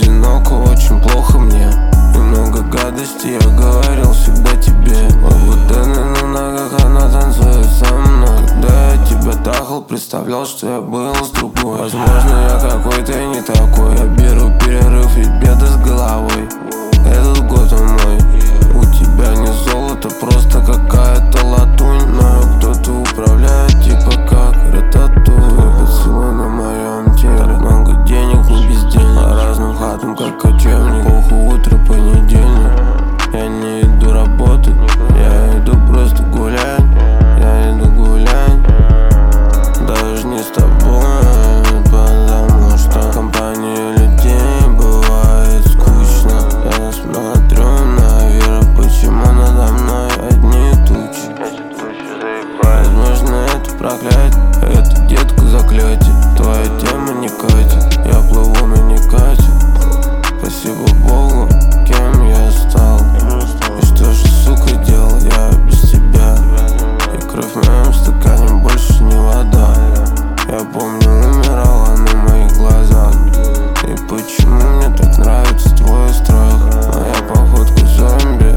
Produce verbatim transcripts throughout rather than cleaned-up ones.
одиноко, очень плохо мне. И много гадостей я говорил всегда тебе. Ой, вот это на ногах, она танцует со мной. Когда я тебя трахал, представлял, что я был с другой. Возможно, я какой-то не такой. Я беру перерыв, ведь беды с головой. Этот год он мой. У тебя не золото, просто какая-то латунь. Но кто-то управляет, типа как рататуй. Поцелуй на моем теле. Так много денег, не бездельник. По разным хатам, как кочевник. Похуй, утро, понедельник. Я не иду работать, я иду просто гулять. Я иду гулять, даже не с тобой. Потому что в компании людей бывает скучно. Я смотрю наверх, почему надо мной одни тучи. Возможно, это проклятие, это детка заклятие. Твоя тема не катит, я плыву, но не катит. Спасибо Богу, кем я стал. И что же, сука, делал я без тебя? И кровь в моем стакане больше не вода. Я помню, умирала на моих глазах. И почему мне так нравится твой страх? Моя походка зомби,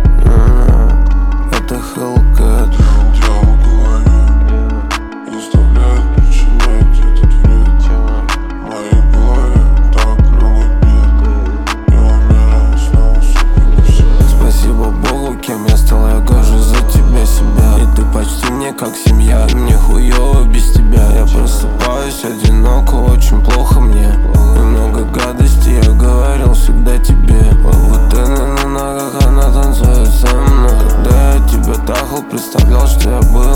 это Hellcat. Дело в голове заставляет причинять этот вред. В моей голове так много бед. Я умираю снова, сука, без себя. Спасибо Богу, кем я стал, я горжусь за тебя себя. И ты почти мне как семья, и мне хуёво без тебя. Я просыпаюсь одиноко, очень плохо мне. И много гадостей я говорил всегда тебе. Ой, вот это на ногах, она танцует со мной. Когда я тебя трахал, представлял, что я был